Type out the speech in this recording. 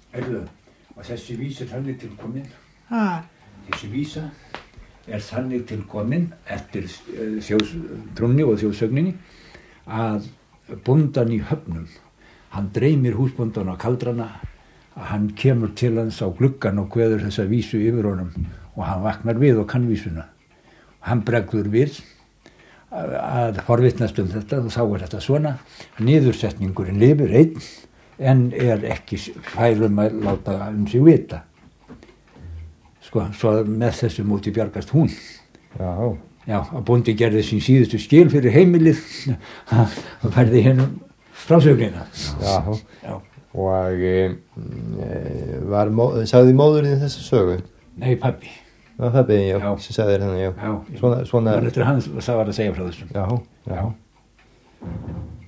Heyrðu, og þessi vísa þannig til komin. Þessi vísa þannig til komin eftir þjóðtrúnni og þjóðsögninni að bóndan í Höfnum, hann dreymir húsbóndan á kaldrana að hann kemur til hans á gluggan og kveður þessa vísu yfir honum og hann vaknar við og kann vísuna. Hann bregður við að forvitnast þetta og þá þetta svona. Niðursetningurinn lifir einn en ekki færum að láta sig vita. Sko, svo með þessu móti bjargast hún. Já, að bóndi gerði sín síðustu skil fyrir heimilið og færði hennum frásögnina. Já. Og sagði móðurinn þessa sögu? Nei, pabbi. Pabbi, já, sem sagði þér henni, já. Svona. Það var eftir hans, það var að segja frá þessum. Já.